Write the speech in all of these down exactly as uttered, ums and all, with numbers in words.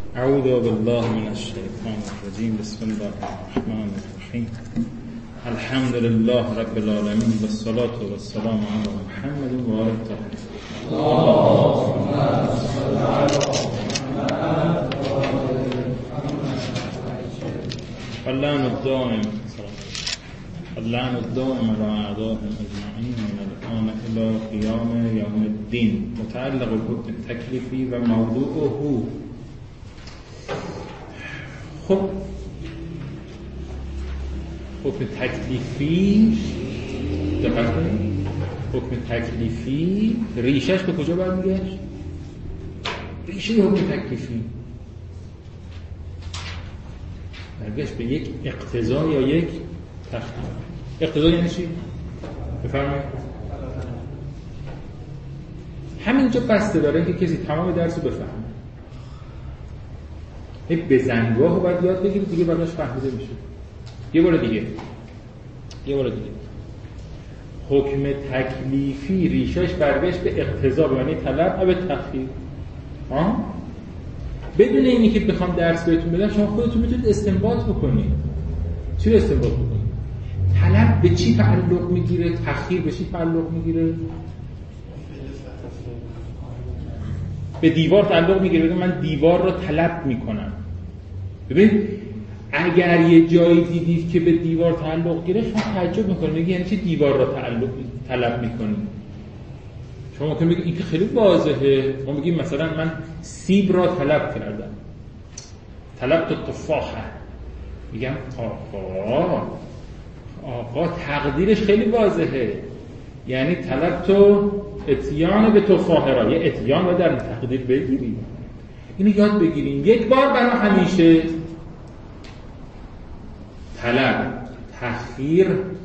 اعوذ بالله من الشیطان الرجیم. بسم الله الرحمن الرحیم. الحمد لله رب العالمین و الصلاة و السلام علی محمد و آله الطاهرین. اللهم صل علی محمد و آل محمد. اللعن الدائم اللعن الدائم على اعدائهم اجمعین من الان الى قیام یوم الدین. متعلق بالحکم تکلیفی و موضوعه. خب حکم تکلیفی دقت کنید، حکم تکلیفی ریشش به کجا برمیگشت؟ ریشه حکم تکلیفی برگشت به یک اقتضا یا یک تخییر. اقتضا یعنی چی؟ بفرمایید. همینجا بسته داره که کسی تمام درس رو بفهمه. یک بزنگاه رو باید یاد بگیرید دیگه بعدش فهمیده میشه. یه بار دیگه یه بار دیگه حکم تکلیفی ریشش برگشت به اقتضا، یعنی طلب و به تخییر. ها بدون اینی که بخوام درس بهتون بدم شما خودتون میتونید استنباط بکنید. چی رو استنباط بکنید؟ طلب به چی تعلق میگیره، تخییر به چی تعلق میگیره؟ به دیوار تعلق میگیره. بگم من دیوار رو طلب میکنم. ببین اگر یه جایی دیدید که به دیوار تعلق گیره شما تعجب میکنید، میگی یعنی چی دیوار رو تعلق طلب میکنی؟ شما ممکن بگید این که خیلی واضحه. ما میگیم مثلا من سیب را طلب کردم، طلب تو تفاحه. میگم آقا آقا تقدیرش خیلی واضحه، یعنی طلب تو اتیان به تفاحه را. یه اتیان رو در تقدیر بگیریم، اینو یاد بگیریم یک بار برای همیشه. طلب تخییر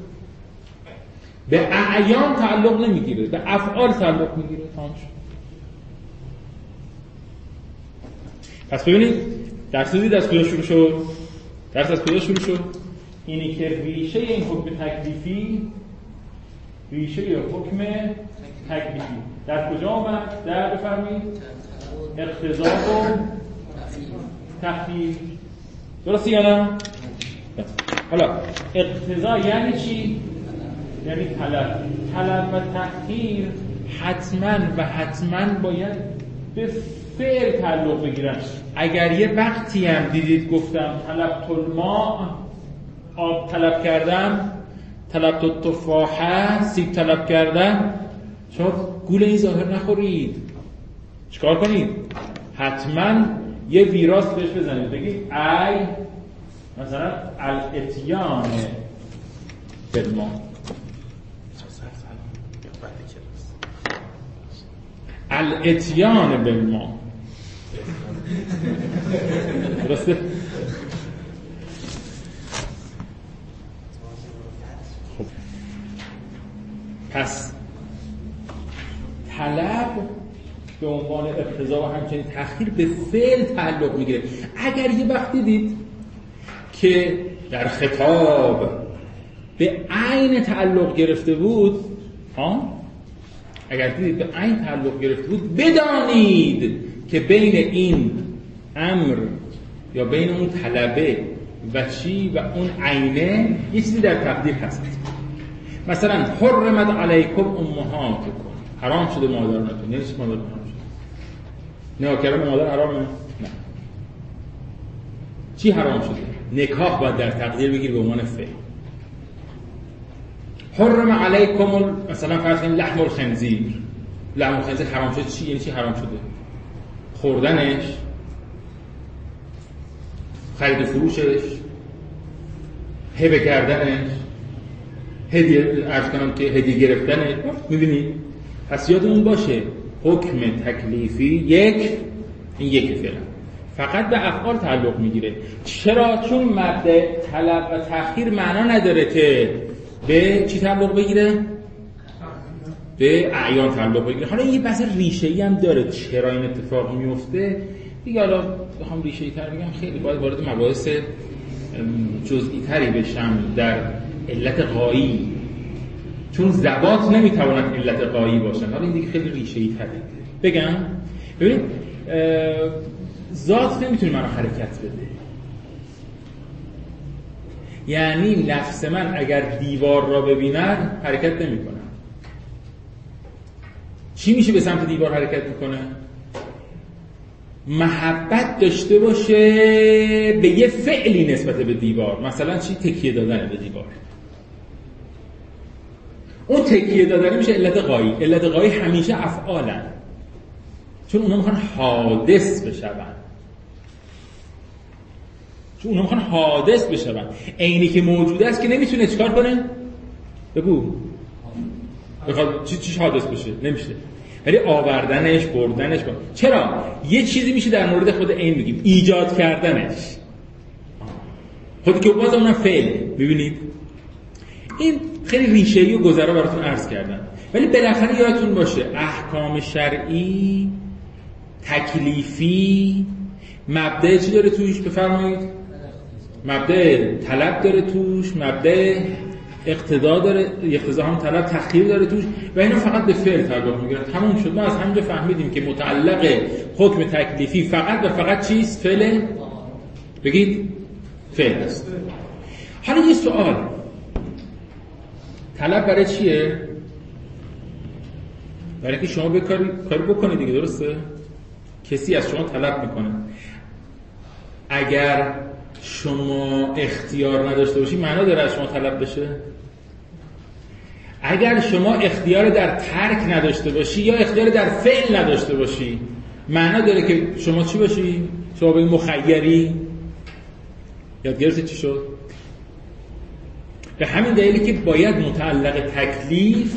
به اعیان تعلق نمیگیره، به افعال تعلق میگیره. تمام شد. پس ببینید درس دید از کجا شروع شد؟ درس از کجا شروع شد؟ اینی که ریشه این حکم تکلیفی، ریشه حکم تکلیفی در کجا آمد؟ در بفرمایید اقتضا و تخییر. درسته یا نه؟ حالا اقتضا یعنی چی؟ یعنی طلب. طلب و تخییر حتما و حتما باید به فعل تعلق بگیرن. اگر یه وقتی هم دیدید گفتم طلب الماء، آب طلب کردم، طلب تفاحه، سیب طلب کردم، شما گول این ظاهر نخورید. چیکار کنید؟ حتما یه ویراست بهش بزنید، بگید ای مثلا الاتیان بالماء. الاتیان بالماء. درسته؟ خب پس طلب به عنوان اقتضا و همچنین تخییر به فعل تعلق میگیره. اگر یه وقتی دید که در خطاب به عین تعلق گرفته بود، ها اگر دیدید به عین تعلق گرفته بود، بدانید که بین این امر یا بین اون طلبه و چی و اون عینه یه چیزی در تقدیر هست. مثلا حرمت علیکم امهاتکم، حرام شده مادرانتون. یعنی چی مادر حرام شده؟ نکاح کردن مادر حرامه؟ نه. چی حرام شده؟ نکاح باید در تقدیر بگیر به عنوان فعل. حرم علیکم مثلا فرض کنید لحم الخنزیر. لحم الخنزیر حرام شده. چی یعنی چی حرام شده؟ خوردنش، خرید و فروشش، هبه کردنش، هدیه عرض کنم که هدیه گرفتنش. می‌بینید؟ پس یادمون باشه حکم تکلیفی یک این یک فعل فقط به افعال تعلق میگیره. چرا؟ چون مبدأ طلب و تخییر معنا نداره که به چی تعلق بگیره؟ به اعیان تعلق بگیره. حالا یه بحث ریشه‌ای هم داره چرا این اتفاق میفته دیگه. حالا بخوام ریشه‌ای تر بگم خیلی باید وارد مباحث جزئی تری بشم در علت غایی، چون ضباط نمیتوانند علت غایی باشن. حالا این دیگه خیلی ریشه‌ای تره. بگم ببینید ذات نمیتونه منو حرکت بده. یعنی نفس من اگر دیوار را ببیند حرکت نمیکنه. چی میشه به سمت دیوار حرکت میکنه؟ محبت داشته باشه به یه فعلی نسبت به دیوار. مثلا چی؟ تکیه دادن به دیوار. اون تکیه دادن میشه علت غایی. علت غایی همیشه افعالن، چون اونا میخوان حادث بشون. چون اونا میخوان حادث بشون. عینی که موجود است که نمیتونه چیکار کنه؟ بگو. بخواد چی چیش حادث بشه نمیشه. ولی آوردنش، بردنش با. چرا؟ یه چیزی میشه در مورد خود عین بگیم، ایجاد کردنش. خودی که باز اونم فعل. ببینید این خیلی ریشه‌ای و گذرا براتون عرض کردم، ولی بالاخره یادتون باشه احکام شرعی تکلیفی مبدأ چی داره توش؟ بفرمایید. مبدأ طلب داره توش، مبدأ اقتضا داره، اقتضا هم طلب تخییر داره توش و اینا فقط به فعل تعلق میگیره. تموم شد. ما از همینجا فهمیدیم که متعلق حکم تکلیفی فقط و فقط چیست؟ فعل. بگید فعل است. حالا یه سوال، طلب برای چیه؟ برای که شما بکاری کاری بکنید دیگه، درسته؟ کسی از شما طلب میکنه. اگر شما اختیار نداشته باشی معنا داره از شما طلب بشه؟ اگر شما اختیار در ترک نداشته باشی یا اختیار در فعل نداشته باشی معنا داره که شما چی باشی؟ شما به مخیری؟ یادگیرت چی شد؟ به همین دلیلی که باید متعلق تکلیف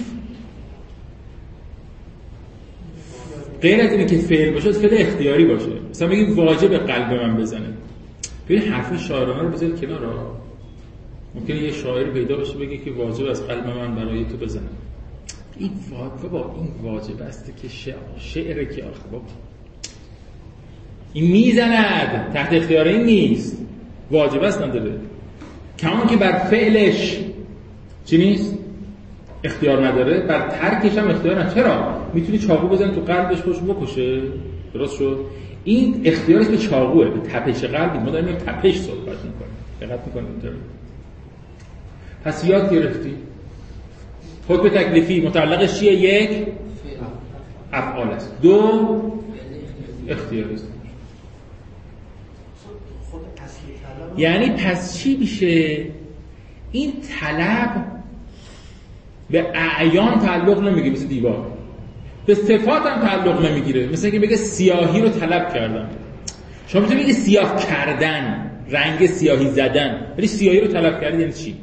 غیر از اینه که فعل باشه فعل اختیاری باشه. مثلا بگید واجب قلب من بزنه. ببین حرف شاعرانه رو بذارید کنار. ممکنه یه شاعر پیدا بشه بگه که واجب از قلب من برای تو بزنه. این واجب با این واجب است که شعر شعر که آخه بابا این میزند تحت اختیار این نیست، واجب است نداره. کمان که بر فعلش چی نیست؟ اختیار نداره، بر ترکش هم اختیار نداره. چرا؟ میتونی چاقو بزنی تو قلبش خوش بکشه. درست شد؟ این اختیارش به چاقوه، به تپش قلبی. ما داریم تپش صحبت میکنیم. دقت میکنیم اینطور. پس یاد گرفتی حکم تکلیفی متعلقش چیه؟ یک افعال است، دو اختیاری است. یعنی پس چی میشه؟ این طلب به اعیان تعلق نمیگیره مثل دیوار، به صفات هم تعلق نمیگیره. مثل اینکه بگه سیاهی رو طلب کردم. شما میتونید بگید سیاه کردن، رنگ سیاهی زدن، ولی سیاهی رو طلب کردن یعنی چی؟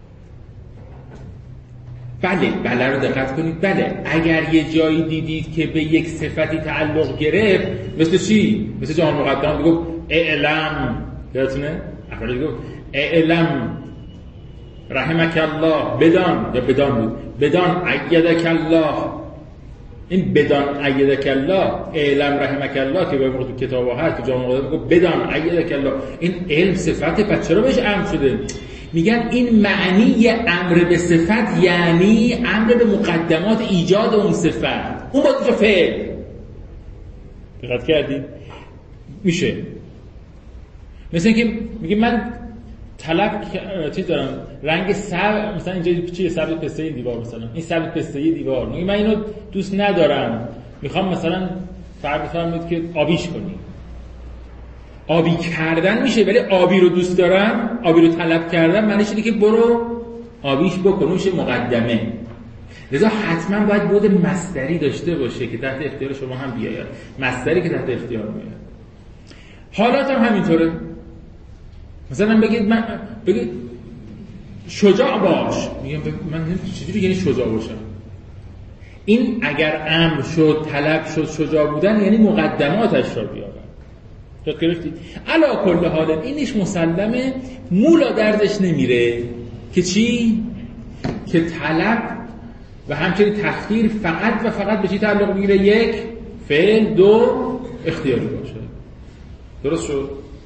بله بله رو دقت کنید. بله اگر یه جایی دیدید که به یک صفتی تعلق گرفت، مثل چی؟ مثل جهان مقدم دیگه اعلم، یادتونه؟ افرادی گفت اعلم رحمک الله، بدان یا بدان بود، بدان ایدک الله. این بدان ایدک الله، اعلم رحمک الله که به موقع تو کتاب ها هست، تو جامعه مقدم گفت بدان ایدک الله. این علم صفته، پس چرا بهش امر شده؟ میگن این معنی امر به صفت یعنی امر به مقدمات ایجاد اون صفت. اون باید اینجا فعل. دقت کردید؟ میشه مثل اینکه میگه من طلب چیز دارم رنگ سبز، مثلا اینجا چیه؟ سبز پسته دیوار، مثلا این سبز پسته دیوار، میگه من اینو دوست ندارم، میخوام مثلا فرض فرمایید که آبیش کنی. آبی کردن میشه، ولی آبی رو دوست دارم، آبی رو طلب کردم معنیش اینه که برو آبیش بکن، میشه مقدمه. لذا حتما باید بود مصدری داشته باشه که تحت اختیار شما هم بیاید. مصدری که تحت اختیار میاد. حالات هم همینطوره. مثلا بگید من بگید شجاع باش، میگم من نمیدونم چجوری یعنی شجاع باشم. این اگر امر شد، طلب شد، شجاع بودن یعنی مقدماتش را بیارن. تو گرفتید؟ علا کل حال اینش مسلمه، مولا دردش نمیره که چی؟ که طلب و همچنین تخییر فقط و فقط به چی تعلق میگیره؟ یک فعل، دو اختیاری باشه. درست شد؟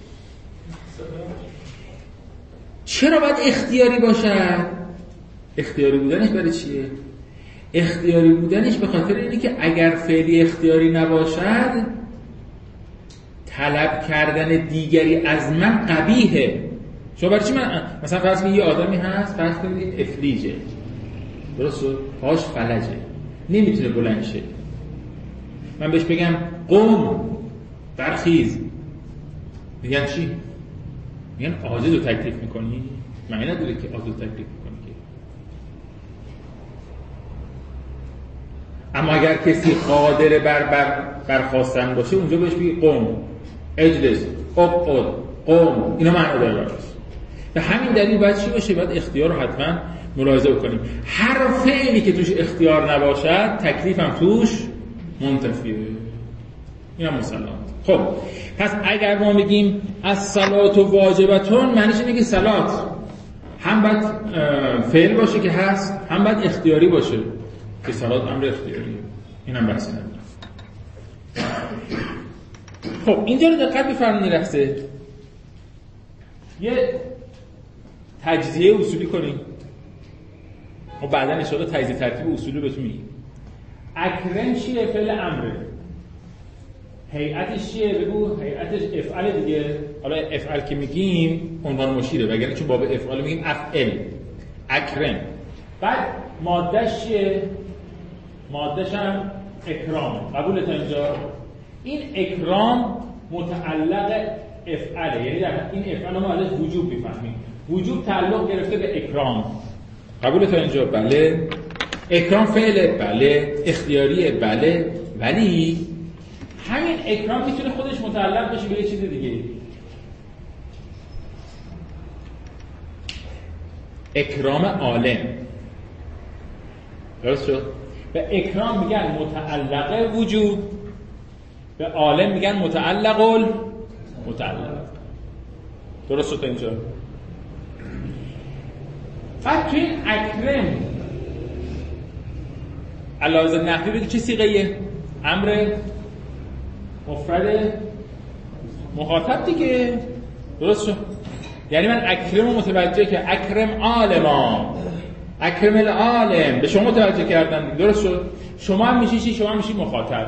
چرا باید اختیاری باشد؟ اختیاری بودنش برای چیه؟ اختیاری بودنش به خاطر اینه که اگر فعلی اختیاری نباشد طلب کردن دیگری از من قبیحه. شما برای چی من مثلا فرض کنید یه آدمی هست، فرض کنید افلیجه، درسته؟ پاش فلجه، نمیتونه بلند شه، من بهش بگم قم برخیز، میگن چی؟ میگن عاجز رو تکلیف میکنی؟ معنی نداره که عاجز رو تکلیف میکنی که. اما اگر کسی قادر بر بر برخواستن باشه اونجا بهش بگی قم، اجلس، اقعد، قم، اینا معنی داره براش. به همین دلیل باید چی باشه؟ باید اختیار رو حتما ملاحظه بکنیم. هر فعلی که توش اختیار نباشد تکلیف هم توش منتفیه. این هم مسلمات. خب پس اگر ما میگیم الصلاة واجبتون، معنیش اینه که صلات هم باید فعل باشه که هست، هم باید اختیاری باشه که صلات امر اختیاریه. این هم بحث نداره. خب اینجا رو دقت بفرمایید لحظه یه تجزیه اصولی کنیم و بعدا ان شاء الله تجزیه ترتیب اصولی بهتون میگیم. اکرم چیه؟ فعل امره. هیئتش چیه؟ بگو هیئتش افعال دیگه. حالا افعال که میگیم عنوان مشیره، وگرنه چون باب افعال میگیم افعل. اکرم. بعد مادهش چیه؟ مادهش هم اکرام. قبول تا اینجا؟ این اکرام متعلق افعاله، یعنی در این افعال ما ازش وجوب میفهمیم. وجوب تعلق گرفته به اکرام. قبول تا اینجا؟ بله. اکرام فعله؟ بله. اختیاریه؟ بله. ولی همین اکرام میتونه خودش متعلق بشه به یه چیز دیگه. اکرام عالم. درست شد؟ به اکرام میگن متعلق وجوب، به عالم میگن متعلق متعلق. درست شد تا اینجا؟ بعد توی این اکرم علاوه نحوی بگی چه صیغه‌ایه؟ امر مفرد مخاطب دیگه. درست شد؟ یعنی من اکرم رو متوجه که اکرم عالما، اکرم العالم، به شما متوجه کردن. درست شد؟ شما هم میشی چی؟ شما هم میشی مخاطب.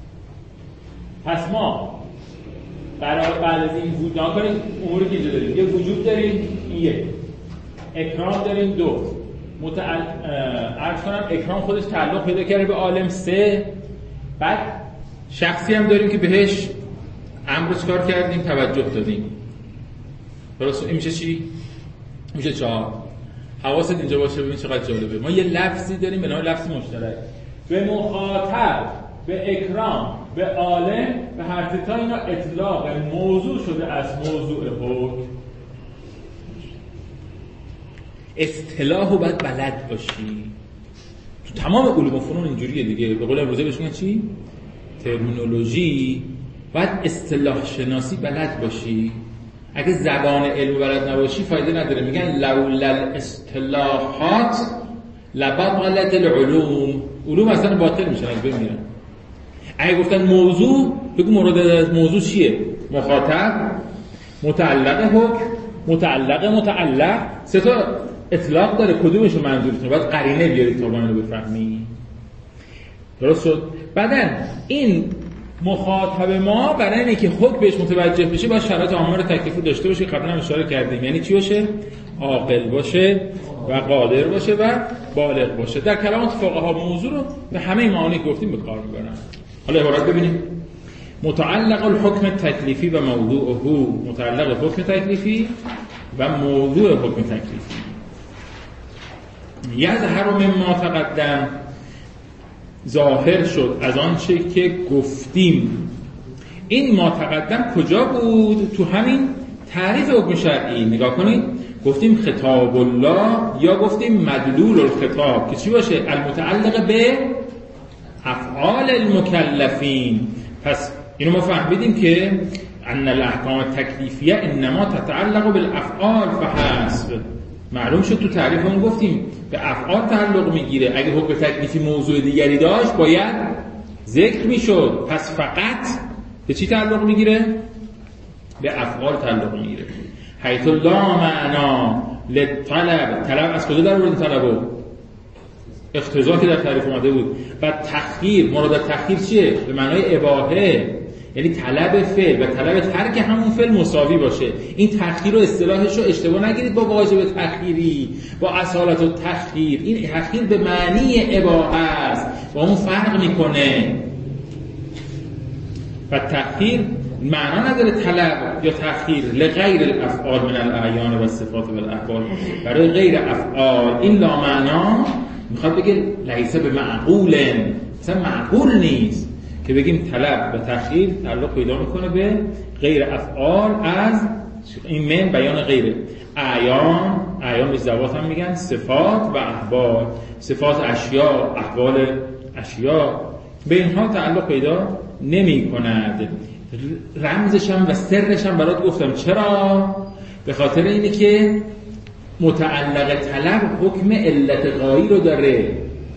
پس ما برای بعد از این وجود نکنید اموری که اینجا داریم. یه وجود داریم، یک اکرام داریم، دو متعلق عرض کنم اکرام خودش تعلق پیدا کرده به عالم، سه بعد شخصی هم داریم که بهش امر کار کردیم، توجه دادیم. درست؟ این میشه چی؟ میشه چهار. حواست اینجا باشه. ببین چقدر جالبه. ما یه لفظی داریم به نام لفظ مشترک. به مخاطب، به اکرام، به عالم، به هر سه تا اینا اطلاق موضوع شده از موضوع حکم. اصطلاحو باید بلد باشی. تو تمام علوم و فنون اینجوریه دیگه. به قول امروزه بهش میگن چی؟ ترمینولوژی. باید اصطلاح شناسی بلد باشی. اگه زبان علم بلد نباشی فایده نداره. میگن لولا الاصطلاحات لبطلت العلوم. علوم اصلا باطل میشن، از بین میرن. اگه گفتن موضوع، بگو مراد از موضوع چیه؟ مخاطب، متعلق حکم، متعلق متعلق. سه تا اطلاق داره، کدومش رو منظورتونه؟ باید قرینه بیارید تا اونو بفهمی. درست شد؟ بعدن این مخاطب ما برای اینکه حکم بهش متوجه بشه باید شرایط آمار تکلیفی داشته باشه. قبلا هم اشاره کردیم. یعنی چی باشه؟ عاقل باشه و قادر باشه و بالغ باشه. در کلمات فقها موضوع رو به همه معانی که گفتیم به کار میبرن. حالا عبارت ببینیم. متعلق الحکم تکلیفی و موضوعه. متعلق حکم تکلیفی و موضوع حکم تکلیفی. یظهر مما تقدم، ظاهر شد از آن چه که گفتیم. این ما تقدم کجا بود؟ تو همین تعریف حکم شرعی. نگاه کنید. گفتیم خطاب الله یا گفتیم مدلول الخطاب که چی باشه؟ المتعلق به افعال المکلفین. پس اینو ما فهمیدیم که ان الاحکام التکلیفیه انما تتعلق بالافعال فحسب. معلوم شد تو تعریف اون گفتیم به افعال تعلق میگیره. اگه حکم تکلیفی موضوع دیگری داشت باید ذکر میشد. پس فقط به چی تعلق میگیره؟ به افعال تعلق میگیره. حیث لا معنا للطلب. طلب از کجا در آوردیم طلبو؟ اقتضا که در تعریف اومده بود. و تخییر، مراد تخییر چیه؟ به معنای اباحه. یعنی طلب فعل و طلب ترک همون فعل مساوی باشه. این تأخیر و اصطلاحش رو اشتباه نگیرید با واجب تأخیری، با اصالت و تأخیر. این تأخیر به معنی اباحه است، با اون فرق میکنه. و تأخیر معنا نداره طلب یا تأخیر لغیر الافعال من الاعیان و صفات و الاحوال، برای غیر افعال. این لا معنا میخواد بگه لیسه به معقول، مثلا معقول نیست که بگیم طلب و تأخیر تعلق پیدا میکنه به غیر افعال از این من بیان غیره. اعیان، اعیان به ذوات هم میگن، صفات و احوال، صفات اشیاء، احوال اشیاء، به اینها تعلق پیدا نمی کند. رمزش هم و سرش هم برات گفتم. چرا؟ به خاطر اینه که متعلق طلب حکم علت غایی رو داره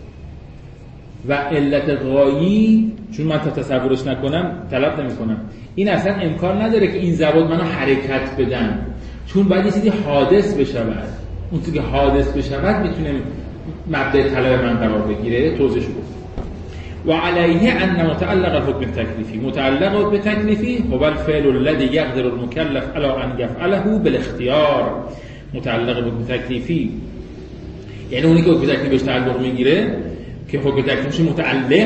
و علت غایی چون من تا تصورش نکنم طلب نمی کنم. این اصلا امکان نداره که این ضوابط منو حرکت بدن، چون باید یه چیزی حادث بشود. اون چیزی که حادث بشود میتونه مبدأ طلب من قرار بگیره. توضیحش گفت. و علیه ان متعلق الحکم تکلیفی، متعلق به تکلیفی هو الفعل الذي يقدر المكلف على ان يفعله بالاختیار. متعلق به تکلیفی یعنی اونی که حکم تکلیفش تعلق میگیره، که حکم تکلیفش متعلق،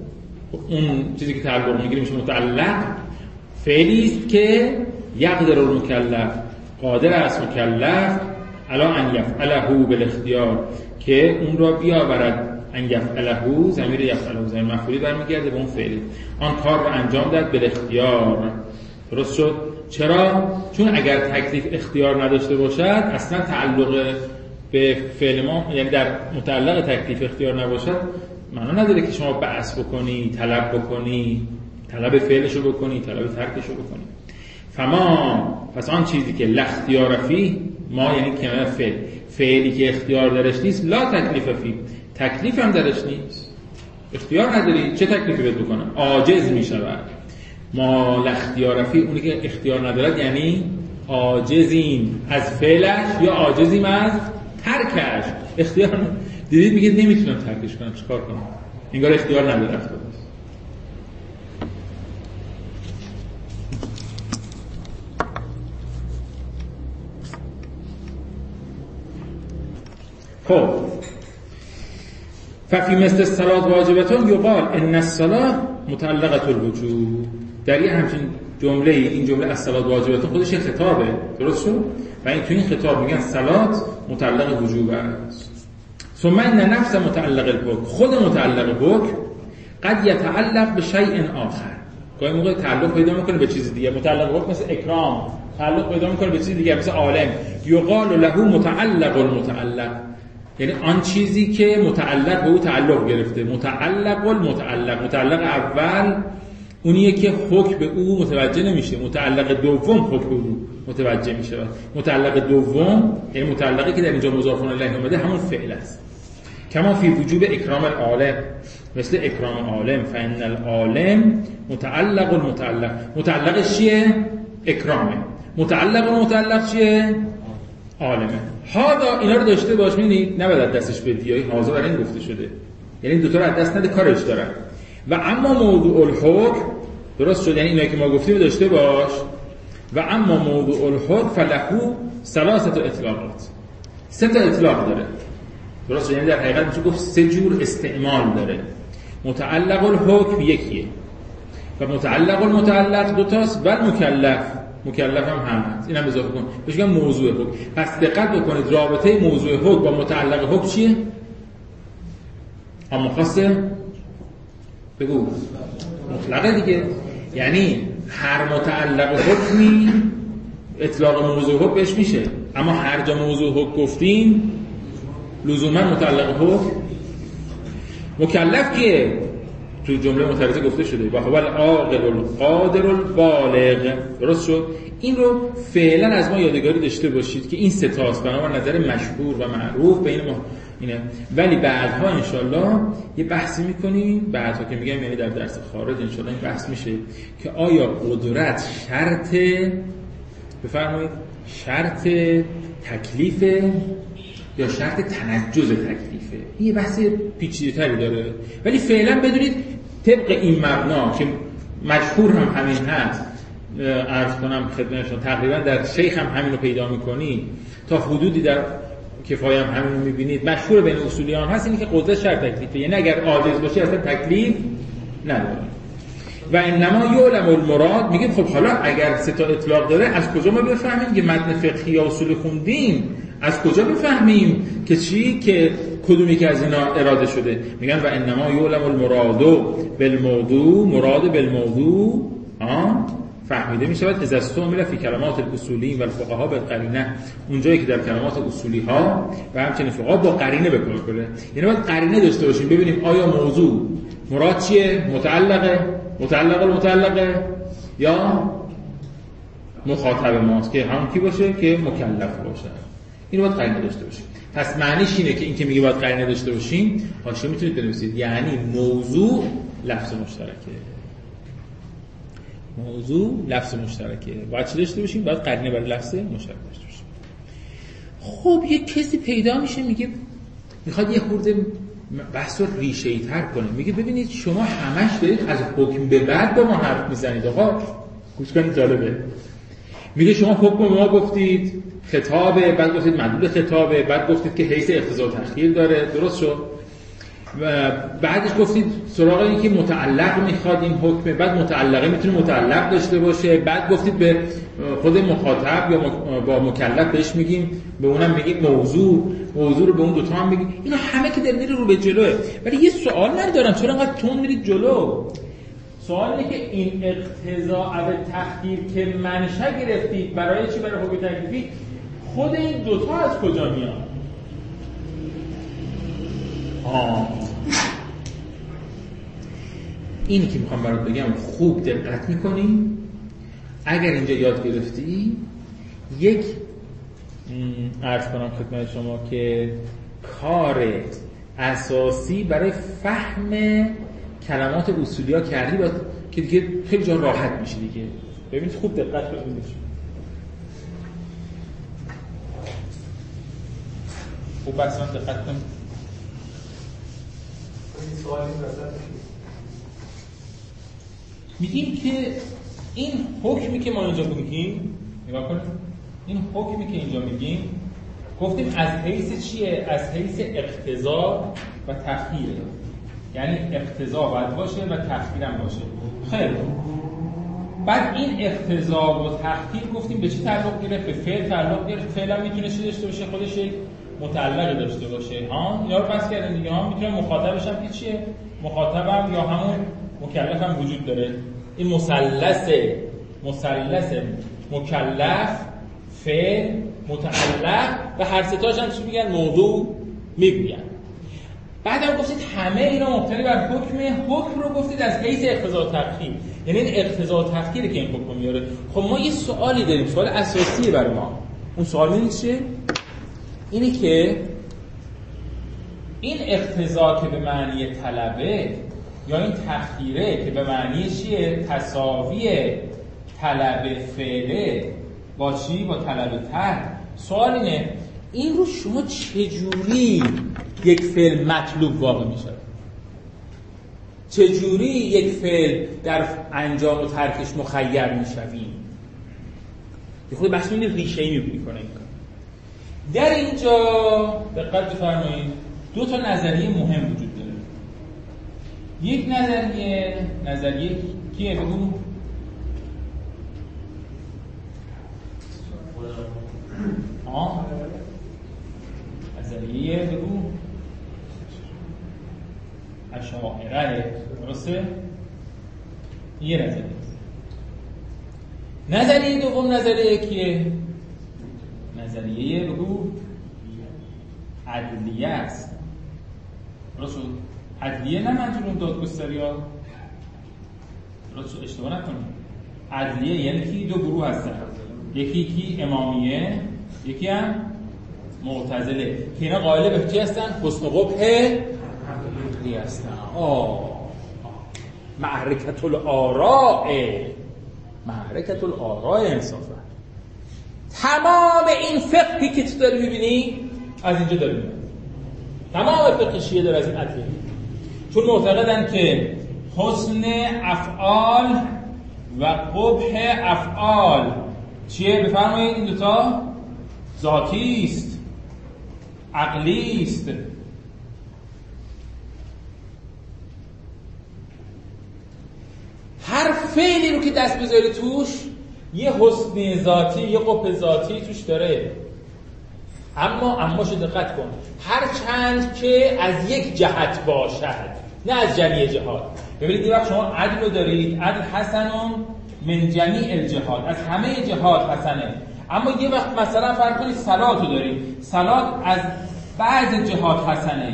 اون چیزی که تعلق میگیره میشه متعلق. فعلی است که یقدر المکلف، قادر است مکلف، على ان يفعله بالاختیار، که اون را بیاورد. ان یفعله، ضمیر یفعله ضمیر مفعولی برمیگرده به اون فعلی، آن کار رو انجام داد به اختیار. درست شد؟ چرا؟ چون اگر تکلیف اختیار نداشته باشد اصلا تعلق به فعل ما، یعنی در متعلق تکلیف اختیار نباشد، معنا نداره که شما بحث بکنی، طلب بکنی، طلب فعلش رو بکنی، طلب ترکش رو بکنی. فما، پس آن چیزی که لا اختیار فیه، ما یعنی کنایه فعل، فعلی که اختیار درش نیست، لا تکلیف فیه، تکلیف هم درش نیست، اختیار نداری، چه تکلیفی بهت بکنه؟ عاجز میشود. ما لا اختیار فیه، اونی که اختیار ندارد یعنی عاجزیم از فعلش یا عاجزیم از ترکش. اختیار ن... دیدید میگه نمیتونم ترکش کنم، چیکار کنم؟ انگار اختیار نداره. خب ففی مثل الصلاة واجبتون یقال ان الصلاة متعلقة الوجوب. در یه همچین جمله، این جمله الصلاة واجبتون خودش خطابه، درست شد؟ و این تو این خطاب میگن صلات متعلق وجوب است. ثم ان نفس متعلق الحکم، خود متعلق حکم قد یتعلق به شیء آخر، گاهی موقع تعلق پیدا میکنه به چیز دیگه. متعلق حکم مثل اکرام تعلق پیدا میکنه به چیز دیگه، مثل عالم. یقال له متعلق المتعلق، یعنی آن چیزی که متعلق به او تعلق گرفته. متعلق المتعلق، متعلق اول اونیه که حکم به او متوجه نمیشه، متعلق دوم حکم به او متوجه میشه. متعلق دوم یعنی متعلقی که در اینجا مضاف الیه اومده همون فعل است. کما فی وجوب اکرام العالم، مثل اکرام عالم. فان العالم متعلق المتعلق، متعلقش چیه؟ اکرامه. متعلق المتعلق چیه؟ عالمه. هادا اینا رو داشته باش، می‌بینید نباید دستش بدی، یا هاذا برای این گفته شده، یعنی دو تا رو از دست نده، کارش دارن. و اما موضوع الحکم، درست شد، یعنی اینا که ما گفتیم داشته باش. و اما موضوع الحکم فله ثلاثه اطلاقات، سه تا اطلاق داره، درست شد، یعنی در حقیقت میشه گفت سه جور استعمال داره. متعلق الحکم یکیه و متعلق المتعلق دو تاست و مکلف، مکلف هم هست، اینم اضافه کن بهش میگن موضوع حکم. پس دقت بکنید رابطه موضوع حکم با متعلق حکم چیه؟ اما خاصه بگو مطلقه دیگه، یعنی هر متعلق حکمی اطلاق موضوع حکم بهش میشه، اما هر جا موضوع حکم گفتیم لزوما متعلق حکم. مکلف که تو جمله متعارضه گفته شده و هو العاقل القادر البالغ، درست شد. این رو فعلا از ما یادگاری داشته باشید که این سه تاست، بنابر نظر مشهور و معروف بین ما اینه. ولی بعدها انشالله یه بحثی میکنیم، بعدها که میگم یعنی در درس خارج انشالله این بحث میشه که آیا قدرت شرط، بفرمایید، شرط تکلیف یا شرط تنجز تکلیفه. این یه بحث پیچیده‌تری داره، ولی فعلا بدونید طبق این مبنا که مشهور هم همین هست، عرض کنم خدمتشون تقریبا در شیخ هم همین رو پیدا میکنید، تا حدودی در کفایه هم همین رو میبینید. مشهور بین اصولیان هست اینی که قدرت شرط تکلیفه، یعنی اگر عاجز باشه اصلا تکلیف نداره. و انما یعلم المراد، میگه خب حالا اگر سه تا اطلاق داره از کجا ما بفهمیم که متن فقهی یا اصول خوندیم، از کجا بفهمیم که چی که کدومی که از اینا اراده شده؟ میگن و انما یعلم المراد بالموضوع، مراد بالموضوع آه فهمیده میشه بعد از استعمال فی کلمات الاصولی و الفقها بالقرینه، اونجایی که در کلمات اصولی ها و همچنین فقها با قرینه به کار کنه. یعنی باید قرینه داشته باشیم ببینیم آیا موضوع مراد چیه؟ متعلقه، متعلق المتعلقه یا مخاطب ماست که همون کی باشه که مکلف باشه. اینو باید قرینه داشته باشیم. پس معنیش اینه که این که میگه باید قرینه داشته باشیم، حاشیه میتونید بنویسید یعنی موضوع لفظ مشترکه. موضوع لفظ مشترکه. باید چی داشته باشیم؟ باید قرینه برای لفظ مشترک داشته باشیم. خب یه کسی پیدا میشه میگه میخواد یه خورده بحث رو ریشه‌ای تر کنه، میگه ببینید شما همش دارید از حکم به بعد با ما حرف میزنید. آقا گوش کنید جالبه. میگه شما حکم به ما گفتید خطابه، بعد گفتید مدلول خطابه، بعد گفتید که حیث اقتضا و تأخیر داره، درست شد؟ و بعدش گفتید سراغ این که متعلق میخواد این حکمه، بعد متعلقه میتونه متعلق داشته باشه، بعد گفتید به خود مخاطب یا با مکلف بهش میگیم، به اونم میگیم موضوع، موضوع رو به اون دوتا هم میگیم. اینا همه که در میره رو به جلوه. ولی یه سوال ندارم چرا انقدر تون میرید جلو؟ سوال اینه که این اقتضاء و تخدیر که منشأ گرفتید برای چی؟ برای حکم تکلیفی. خود این دوتا از کجا میاد؟ آه. اینی که میخوام برات بگم خوب دقت میکنی. اگر اینجا یاد گرفتی یک عرض کنم خدمت شما که کار اساسی برای فهم کلمات اصولی ها کردی باید که دیگه خیلی جا راحت میشه دیگه. ببینید خوب دقت کنید. خوب اصلا دقت کنید. میگیم که این حکمی که ما اینجا میگیم، نگاه کنید، این حکمی که اینجا میگیم گفتیم از حیث چیه؟ از حیث اقتضا و تخییره. یعنی اقتضا باید باشه و تخییر هم باشه. خیلی بعد این اقتضا و تخییر گفتیم به چی تعلق گرفت؟ به فعل تعلق گرفت. فعل هم میتونه چی داشته باشه؟ خودش یک متعلق داشته باشه. ها اینا رو پس کردن دیگه. ها میتونه مخاطبش هم که چیه؟ مخاطبم یا همون مکلف هم وجود داره. این مثلث مثلث مکلف، فعل، متعلق و هر سه تاش هم چی میگن؟ موضوع میگن. بعدم گفتید همه اینا مبتنی بر حکم. حکم رو گفتید از حیث اقتضا و تخییر، یعنی این اقتضا و تخییره که این حکم میاره. خب ما یه سوالی داریم، سوال اساسیه برای ما. اون سوال میگه چیه؟ اینی که این اقتضا که به معنی طلبه یا این تخییره که به معنی چیه؟ تساوی طلب فعله با چی؟ با طلب تر. سوال اینه این رو شما چجوری یک فعل مطلوب واقع میشه؟ چجوری یک فعل در انجام و ترکش مخیر میشویم؟ یه خود بحث این ریشه‌ای میکنه این کار. در اینجا دقت بفرمایید دو تا نظریه مهم وجود داره. یک نظریه نظریه کیه بگو؟ آه نظریه بگو اشاعره، درسته؟ یه نظریه. نظریه دوم نظریه کیه؟ نظریه بگو عدلیه است. درست شد؟ عدلیه نه منظور اون دادگستری ها، درست شد؟ اشتباه نکنید. عدلیه یعنی کی؟ دو گروه هستن، یکی کی؟ امامیه، یکی هم معتزله که اینا قائل به چی هستن؟ حسن قبح عقلی هستن. آه معرکت الآراء، معرکت الآراء انصافا. تمام این فقهی که تو داری میبینی از اینجا داری میبینی. تمام فقه شیعه داره از این عدلیه، چون معتقدن که حسن افعال و قبح افعال چیه؟ بفرمایید این دوتا ذاتی است، عقلی است. هر فعلی رو که دست بذاری توش یه حسن ذاتی، یه قبح ذاتی توش داره. اما اما شو دقت کن، هر چند که از یک جهت باشد، نه از جمیع جهات. ببینید یه وقت شما عدل رو دارید، عدل حسنون من جمیع الجهات، از همه جهات حسنه. اما یه وقت مثلا فرض کنید صلات رو دارید، صلات از بعض جهات حسنه.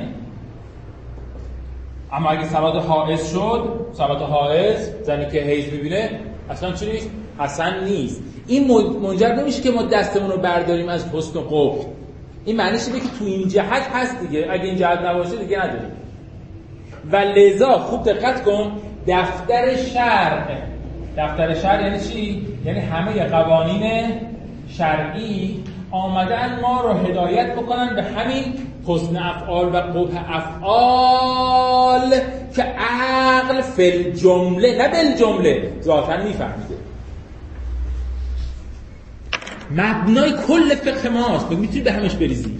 اما اگه صلات حائض شد، صلات حائض، زنی که حیض میبینه اصلا چی نیست؟ حسن نیست. این منجر نمیشه که ما دستمون رو برداریم از حسن و قبح. این معنیش اینه که تو این جهت هست دیگه، اگه این جهت نباشه دیگه نداریم. و لذا خوب دقت کن، دفتر شرع، دفتر شرع یعنی چی؟ یعنی همه قوانین شرعی آمدن ما رو هدایت بکنن به همین حسن افعال و قبح افعال که عقل فی جمله نه بل جمله ذاتاً میفهمیده. مبنای کل فقه ماست، میتونی به همش بریزی.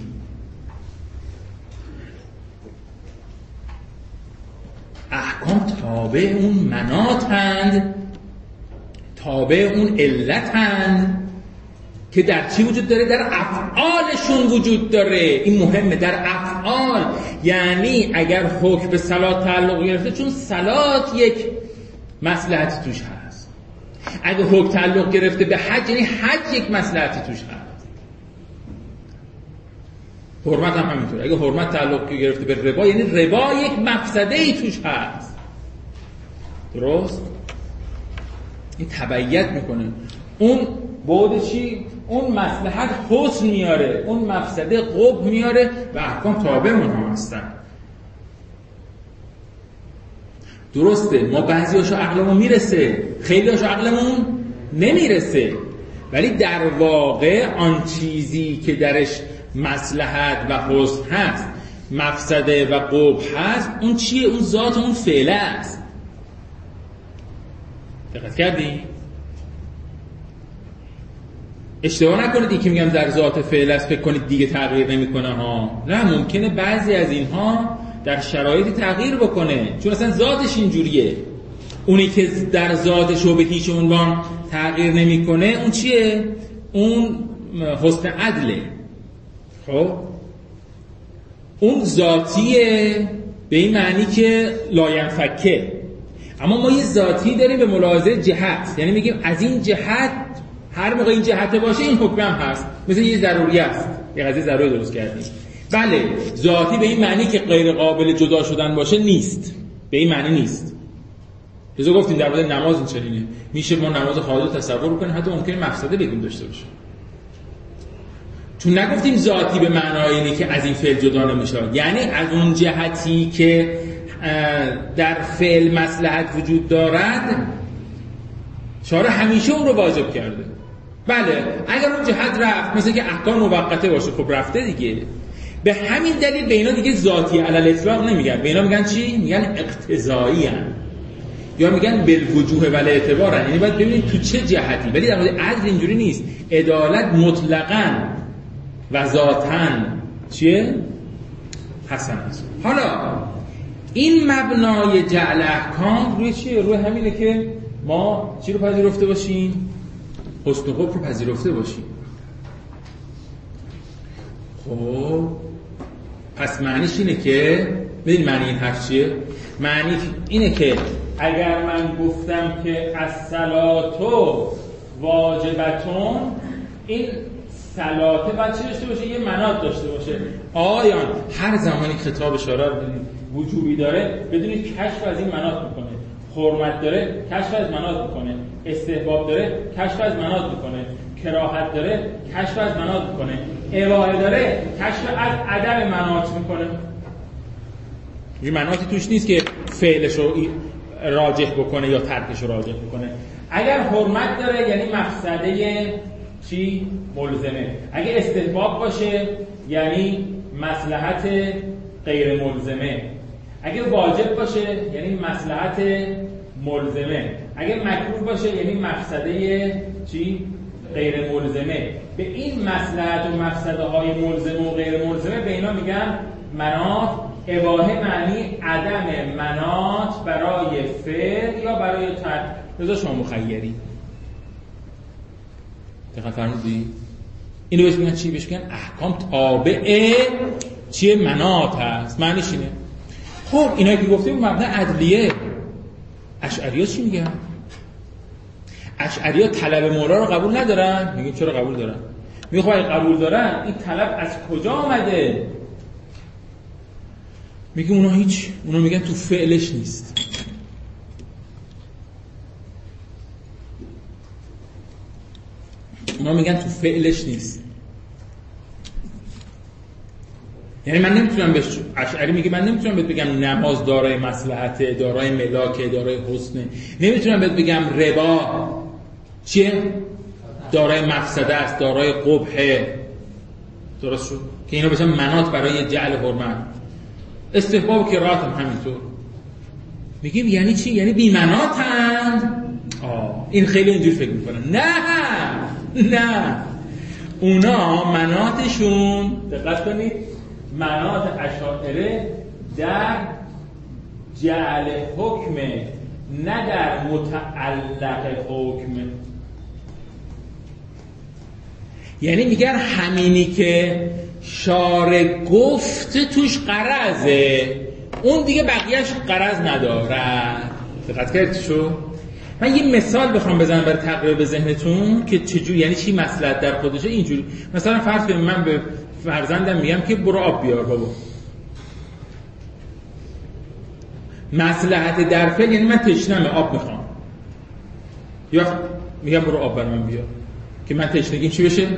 احکام تابع اون مناطند، تابع اون علتند که در چی وجود داره؟ در افعالشون وجود داره. این مهمه، در افعال. یعنی اگر حکم به صلات تعلق گرفته، چون صلات یک مصلحتی توش هست. اگه حکم تعلق گرفته به حج، یعنی حج یک مصلحتی توش هست. حرمت هم همینطور. اگه حرمت تعلق گرفته به ربا، یعنی ربا یک مفسده‌ای توش هست. درست؟ این تبعیت میکنه. اون بعد چی؟ اون مصلحت حسن میاره، اون مفسده قبح میاره و احکام تابع اونها هستن. درسته ما بعضی هاشو عقلمون میرسه، خیلی هاشو عقلمون نمیرسه، ولی در واقع آن چیزی که درش مصلحت و حسن هست، مفسده و قبح هست، اون چیه؟ اون ذات اون فعله است. دقت کردی؟ اشتباه نکنید این که میگم در ذات فعل است فکر کنید دیگه تغییر نمیکنه ها. نه، ممکنه بعضی از اینها در شرایطی تغییر بکنه، چون اصلا ذاتش اینجوریه. اونی که در ذاتش رو به هیچ عنوان تغییر نمیکنه اون چیه؟ اون حسن عدله. خب اون ذاتیه به این معنی که لاینفکه. اما ما یه ذاتی داریم به ملاحظه جهت، یعنی میگیم از این جهت هر موقع این جهت باشه این حکم هم هست، مثل یه ضروری است، یه قضیه ضروری درست کردیم. بله، ذاتی به این معنی که غیر قابل جدا شدن باشه نیست، به این معنی نیست. جزو گفتیم در مورد نماز این چنینه، میشه ما نماز خالص تصور کنیم، حتی ممکنه مفسده بگیم داشته باشه، چون نگفتیم ذاتی به معنای اینه که از این فعل جدا نمیشه، یعنی از اون جهتی که در فعل مصلحت وجود دارد شارع همیشه اون رو واجب کرده. بله، اگر اون جهت رفت، مثل که احکام موقته باشه، خب رفته دیگه. به همین دلیل به اینا دیگه ذاتی علی الاطلاق نمیگن، به اینا میگن چی؟ میگن اقتضایی ان، یا میگن بالوجوه و الاعتبار ان، یعنی باید ببینید تو چه جهتی. ولی در مورد عدل اینجوری نیست، عدالت مطلقاً و ذاتاً چیه؟ حسن است. حالا این مبنای جعل احکام روی چیه؟ روی همینه که ما چی رو پذیرفته باشیم؟ حسن و قبح رو پذیرفته باشیم. خب پس معنیش اینه که ببین معنی این حرف چیه؟ معنی اینه که اگر من گفتم که الصلاتو واجبتون، این صلاته باید چی داشته باشه؟ یه مناط داشته باشه. آیان هر زمانی خطاب شارع وجوبی داره بدونید کشف از این مناط میکنه. حرمت داره کشف از مناط میکنه، استحباب داره کشف از مناط میکنه، کراهت داره کشف از مناط میکنه، اباحه داره کشف از عدم مناط میکنه. این مناطی توش نیست که فعلشو راجح بکنه یا ترکشو راجح بکنه. اگر حرمت داره یعنی مفسده چی؟ ملزمه. اگه استحباب باشه یعنی مصلحت غیر ملزمه. اگه واجب باشه یعنی مصلحت ملزمه، اگه مکروه باشه یعنی مفسده چی؟ غیر ملزمه. به این مصلحت و مفسده های ملزمه و غیر ملزمه به اینا میگن مناط. اباحه معنی عدم مناط برای فعل یا برای ترک. رضا شما مخیری دقیق فرمودی؟ اینو بهش میگن چی؟ بهش میگن احکام تابع چیه؟ مناط هست. معنیش اینه. خب اینایی که گفتیم مبنا عدلیه. اشعری‌ها چی میگن؟ اشعری‌ها طلب مولا رو قبول ندارن. میگن چرا قبول دارن؟ میگن خب اگه قبول دارن این طلب از کجا آمده؟ میگه اونا هیچ، اونا میگن تو فعلش نیست. اونا میگن تو فعلش نیست. یعنی من نمیتونم بهش، اشعری میگه من نمیتونم بهت بگم نماز دارای مصلحته، دارای ملاکه، دارای حسنه. نمیتونم بهت بگم ربا چیه؟ دارای مفسده است، دارای قبحه. درست شد؟ که اینا بشن مناط برای جعل حرمت. استحباب کرات هم همینطور. میگیم یعنی چی؟ یعنی بی مناطن. آه این خیلی اینجور فکر میکنن. نه نه اونا مناطشون دقت کنید مناط اشاعره در جعل حکم نه در متعلق حکم. یعنی میگن همینی که شارع گفت توش قرضه، اون دیگه بقیهش قرض نداره. دقت کردید شو؟ من یه مثال بخوام بزنم برای تقریب ذهنتون که چجوری، یعنی چی مصلحت در خودشه. اینجوری مثلا فرض کنید من به فرزندم میگم که برو آب بیار بابا. مصلحت در فعل یعنی من تشنمه آب میخوام، یا میگم برو آب برام بیار که من تشنگیم چی بشه؟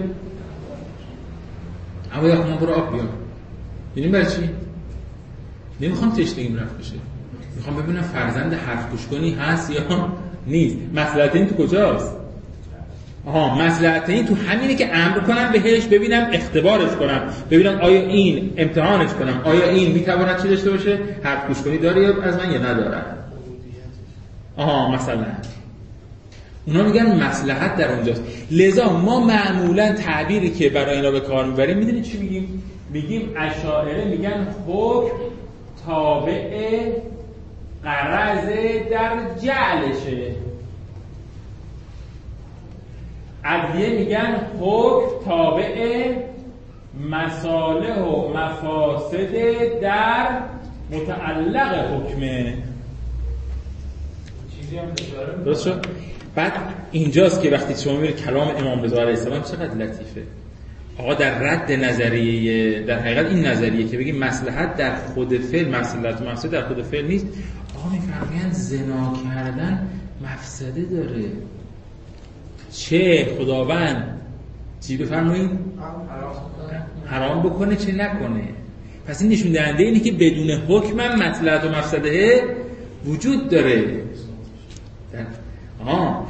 اما یا من برو آب بیار. یعنی برای چی؟ نمیخوام تشنگیم رفت بشه، میخوام ببینم فرزند حرف گوش کنی هست یا نیست. مصلحت این تو کجاست؟ آها مصلحت این تو همینه که امر کنم بهش، ببینم اختبارش کنم، ببینم آیا این امتحانش کنم، آیا این میتواند چی داشته باشه؟ حرف گوش کنی داره از من یا نداره. آها مثلا اونا میگن مصلحت در اونجاست. لذا ما معمولا تعبیری که برای اینا به کار میبریم میدونید چی میگیم؟ میگیم اشاعره میگن حکم تابع قرض در جعلشه. عدلیه میگن حکم تابع مصالح و مفاسد در متعلق حکمه. درست شد؟ بعد اینجاست که وقتی شما میبینید کلام امام رضا علیه السلام چقدر لطیفه. آقا در رد نظریه، در حقیقت این نظریه که بگیم مصلحت در خود فعل، مصلحت و مفسده در خود فعل نیست. آقا میفرمایند زنا کردن مفسده داره. چه خداوند چی بفرمایید؟ حرام بکنه چه نکنه. پس این نشون دهنده اینه که بدون حکم هم مصلحت و مفسده وجود داره. آها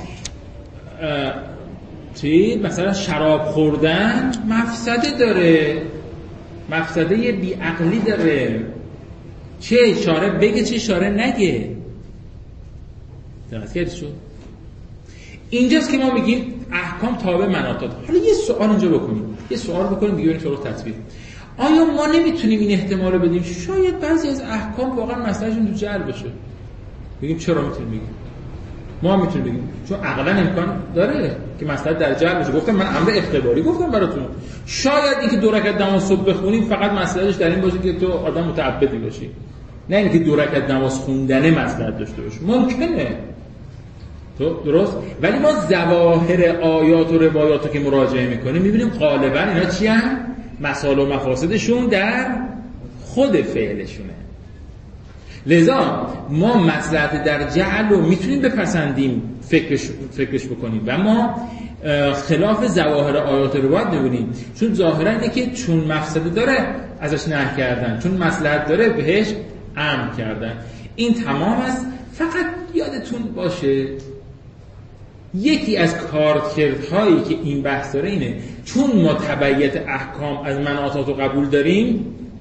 چی؟ مثلا شراب خوردن مفسده داره، مفسده بیعقلی داره. چه شارع بگه چه شارع نگه. دقت کردید شد؟ اینجاست که ما میگیم احکام تابع مناطات. حالا یه سوال اینجا بکنیم، یه سوال بکنیم دیگه بریم سراغ تطبیق. آیا ما نمیتونیم این احتمال رو بدیم شاید بعضی از احکام واقعا مسئلهشون تو جعل باشه؟ بگیم چرا میتونیم بگیم؟ ما میتونیم بگیم چون عقلا امکان داره که مسئله در جعل باشه. گفتم من امر اختباری گفتم براتون. شاید اینکه دو رکعت نماز صبح بخونیم فقط مسئلهش در این باشه که تو آدم متعبدی باشی، نه اینکه دو رکعت نماز خوندن مسئله داشته باشه. ممکنه تو درست، ولی ما ظواهر آیات و روایاتو که مراجعه میکنیم میبینیم غالبا اینا چی هم؟ مسائل و مفاسدشون در خود فعلشونه. لذا ما مصلحت در جعل رو میتونیم بپسندیم، فکرش فکرش بکنیم و ما خلاف ظواهر آیات و روایات ببینیم، چون ظاهرا اینه که چون مفسده داره ازش نهی کردن، چون مصلحت داره بهش امر کردن. این تمام است. فقط یادتون باشه یکی از کارکردهایی که این بحث داره اینه چون ما تبعیت احکام از مناطات رو قبول داریم،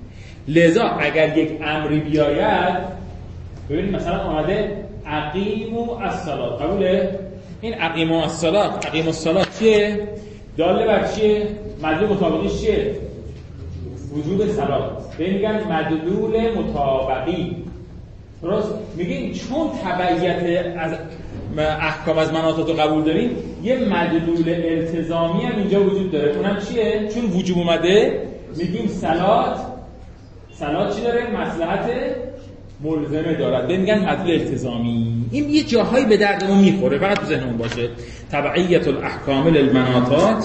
لذا اگر یک امری بیاید، ببینید مثلا اومده اقیموا الصلاة، قبوله؟ این اقیموا الصلاة، اقیموا الصلاة چیه؟ داله بر چیه؟ مدلول مطابقیش چیه؟ وجوب صلات. به میگن مدلول مطابقی. درست؟ میگیم چون تبعیت از احکام از مناطات رو قبول داریم، یه مدلول التزامی هم اینجا وجود داره. اونم چیه؟ چون وجوب اومده میگیم صلات، صلات چی داره؟ مصلحت ملزمه دارد. به میگن مدلول التزامی. این یه جاهایی به دردمون میخوره، فقط تو ذهنمون باشه. تبعیت الاحکام للمناطات،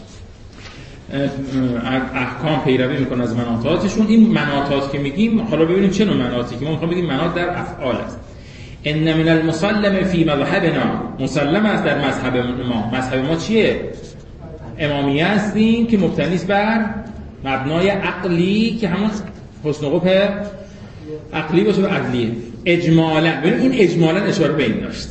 احکام پیروی میکنه از مناطاتشون. این مناطات که میگیم، حالا ببینیم چه نوع مناطی که ما میخوام بگیم مناط در افعال است. ان من المسلم فی مذهبنا، مسلم است در مذهب ما. مذهب ما چیه؟ امامیه هستیم که مبتنی است بر مبنای عقلی که همون حسن قبح عقلی باشه و عدلیه. اجمالا، ببین این اجمالا اشاره به این داشت.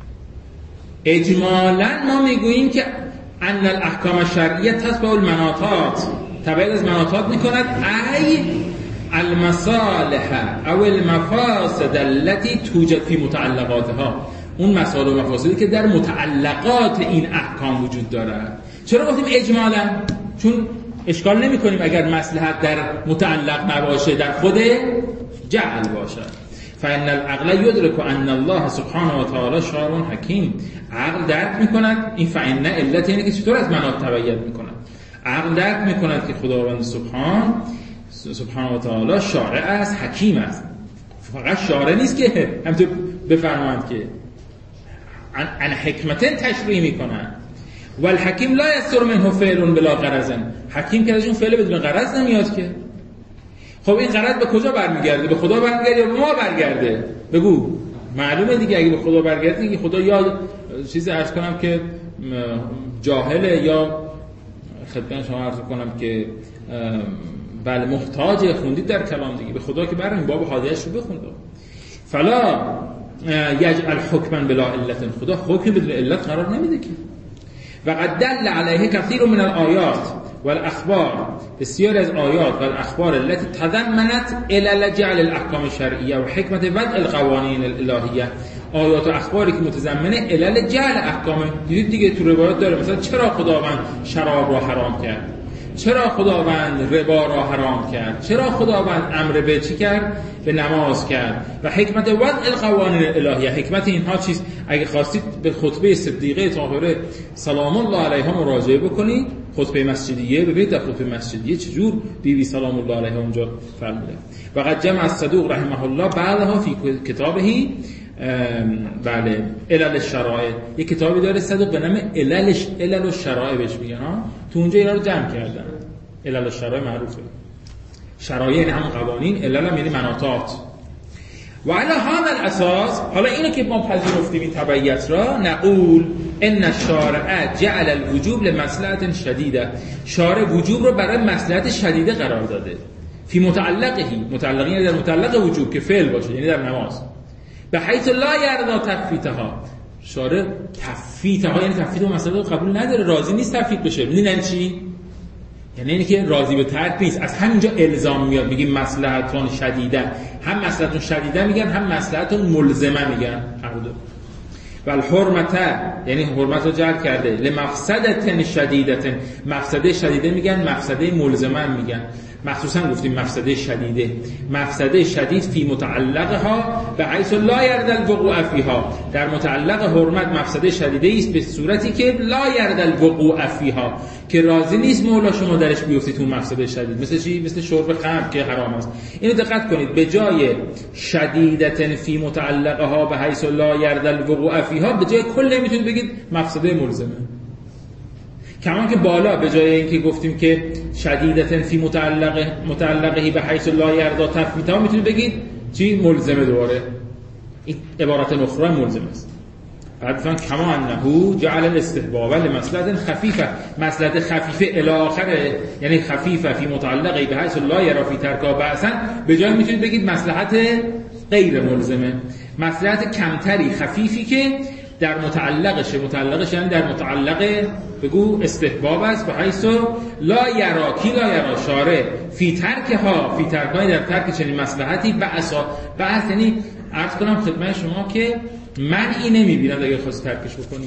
اجمالا ما میگوییم که ان الاحکام الشرعیه تتبع المناطات، تبعیت از مناطات میکند، ای المصالح او المفاسد التي توجد فی متعلقاتها، اون مصالح و مفاسدی که در متعلقات این احکام وجود دارد. چرا گفتیم اجمالا؟ چون اشکال نمی کنیم اگر مصلحت در متعلق نباشه، در خود جعل باشه. فإن العقل يدرك ان الله سبحانه و تعالی شارع حکیم. عقل درک میکند این فإن علت اینه که چطور از مناط تبعیت میکند. عقل درک میکند که خداوند سبحان سبحانه و تعالی شارع است، حکیم است. فقط شارع نیست که همینطور بفرمایند که عن حکمتن تشریع میکنند. و الحکیم لا یصدر منه فعل بلا غرض، حکیم که از اون فعل بدون غرض نمیاد که. خب این غرض به کجا برمیگرده؟ به خدا برمیگرده یا به ما برگرده؟ بگو. معلومه دیگه اگه به خدا برگرده دیگه خدا یا چیزی عرض کنم که جاهله، یا خدمت شما عرض کنم که بله محتاج خوندید در کلام دیگه. به خدا که بریم باب حادیه‌اش رو بخوند. فلا یجعل حکما بلا علت، خدا حکم بدون علت قرار نمیده که. و قد دل علیه کثیر من الآیات والاخبار، بسیار از آیات و الاخبار التي تضمنت علل جعل الاحکام الشرعیه و حکمت وضع القوانین الالهیه، آیات و اخباری که متضمنه علل جعل احکام. دیدید دیگه تو روایات داره مثلا چرا خداوند شراب را حرام کرد، چرا خداوند ربا را حرام کرد، چرا خداوند امر به چی کرد؟ به نماز کرد. و حکمت وضع القوانین الالهیه، حکمت اینها چیست؟ اگه خواستید به خطبه صدیقه طاهره سلام الله علیها مراجعه بکنید، خطبه مسجدیه، ببینید در خطبه مسجدیه چجور بی بی سلام الله علیها اونجا فرموده. و قد جمع الصدوق رحمه الله بعدها فی کتابه بله علل الشرائع، یک کتابی داره صدوق به نام علل علل الشرائع بهش میگن ها. تو اونجا اینا رو جمع کردن. علل الشرائع معروفه. شرایع یعنی همون قوانین، علل هم یعنی مناطات. و علی هذا الاساس، حالا اینو که ما پذیرفتیم این تبعیت را، نقول ان الشارع جعل الوجوب لمصلحت شدیده، شارع وجوب رو برای مصلحت شدیده قرار داده. فی متعلقه، متعلقه یعنی در متعلق وجوب که فعل باشه، یعنی در نماز. به حیث لا یرضا تفویتها، شارع تفویتها یعنی تفویت و مسئله رو قبول نداره، راضی نیست تفویت بشه. میدونن چی؟ یعنی اینه که راضی به ترک نیست. از همینجا الزام میاد، میگیم مصلحتون شدیده، هم مصلحتون شدیده میگن، هم مصلحتون ملزمه میگن. و الحرمت یعنی حرمت رو جعل کرده، لمفسدت شدیدت، مفسده شدیده میگن، مفسده ملزمه میگن. مخصوصا گفتیم مفسده شدیده، مفسده شدید فی متعلقها به حیث لا یرد الوقوع فیها، در متعلق حرمت مفسده شدیده است به صورتی که لا یرد الوقوع فیها، که راضی نیست مولا شما درش بیفتید اون مفسده شدید. مثل چی؟ مثل شرب خمر که حرام است. اینو دقت کنید، به جای شدیدتن فی متعلقها به حیث لا یرد الوقوع فیها، به جای کل میتونید بگید مفسده ملزمه. کمان که بالا به جای اینکه گفتیم که شدیدتن فی متعلقه متعلقه به حیث لا یردا تفویتها، میتونید بگید چی؟ ملزمه. دوباره این عبارت اخرى ملزم است. بعد فهم کما انه جعل الاستحباب لمصلحت خفیفه، مصلحت خفیفه الی آخره، یعنی خفیفه فی متعلقه به حیث لا یرا فی ترکها بأسا، به جای میتونید بگید مصلحت غیر ملزمه، مصلحت کمتری خفیفی که در متعلقشه. متعلقش یعنی در متعلق بگو استحباب است. به حیث لا یرا کی لا یرا شارع فی ترکها فی ترکهای در ترک چنین مصلحتی بأسا. بأس یعنی عرض کنم خدمت شما که منعی نمیبینم اگه خواست ترکش بکنی.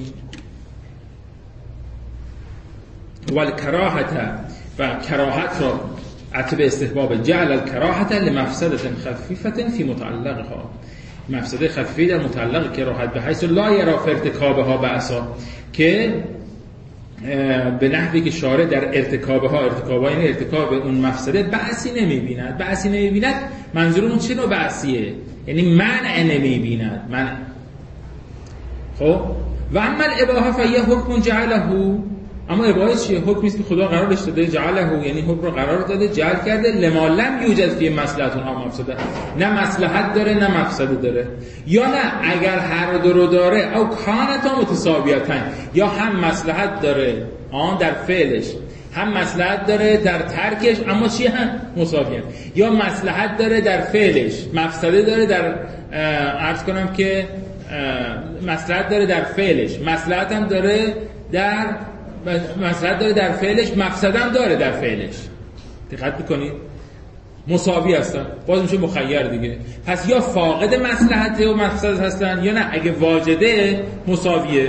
والکراهت و کراهت را عطب استحباب جعل الکراهت لمفسدة خفیفة فی متعلقها. مفسده خفیفی در متعلق کراهت به حیث لا یرا فی ارتکابها بأسا، که به نحوی که شارع در ارتکابها ارتکابها یعنی ارتکاب اون مفسده بأسی نمیبیند. بأسی نمیبیند منظور اون چه نوع بأسیه؟ یعنی منع نمیبیند. منع. خب و اما الاباحه فیه حکم جعله، اما اباحه چیه؟ حکمی است که خدا قرارش داده، جعله یعنی حکم رو قرار داده، جعل کرده، لما لم یوجد فی مصلحت و مفسده، نه مصلحت داره نه مفسده داره، یا نه اگر هر دو رو داره او کانتا متساویتن، یا هم مصلحت داره آن در فعلش، هم مصلحت داره در ترکش، اما چی هم مساویه، یا مصلحت داره در فعلش، مفسده داره در عرض کنم که مصلحت داره در فعلش، مصلحت هم داره در مصلحت داره در فعلش، مفسده هم داره در فعلش. دقت بکنید مساوی هستن، باز میشه مخیر دیگه. پس یا فاقد مصلحت و مفسده هستن، یا نه اگه واجده مساویه.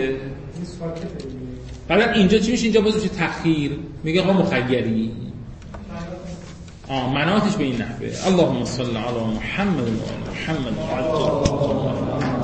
بعد اینجا چی میشه؟ اینجا باز میشه تخییر، میگه آقا مخیری. آه مناتش به این نحوه. اللهم صل علی محمد و علی محمد و علی